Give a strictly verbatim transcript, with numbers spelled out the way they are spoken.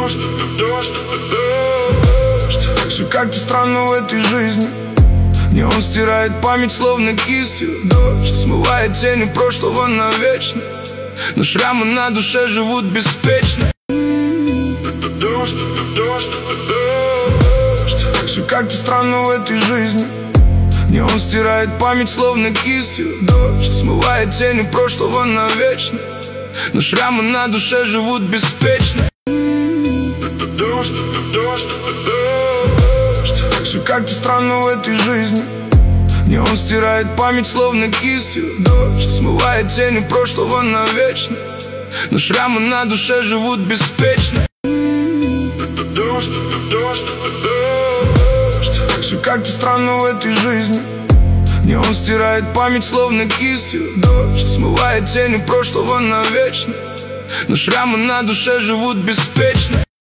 Дождь, дождь, дождь. Все как-то странно в этой жизни. Не он стирает память словно кистью. Дождь смывает тени прошлого навечно, но шрамы на душе живут беспечно. Дождь, дождь, дождь. Все как-то странно в этой жизни. Не он стирает память словно кистью. Дождь смывает тени прошлого навечно, но шрамы на душе живут беспечно. Дождь, дождь, дождь. Все как-то странно в этой жизни. Не он стирает память словно кистью. Дождь смывает тени прошлого навечно, но шрамы на душе живут беспечно. Дождь, дождь, дождь. Все как-то странно в этой жизни. Не он стирает память словно кистью. Дождь смывает тени прошлого навечно, но шрамы на душе живут беспечно.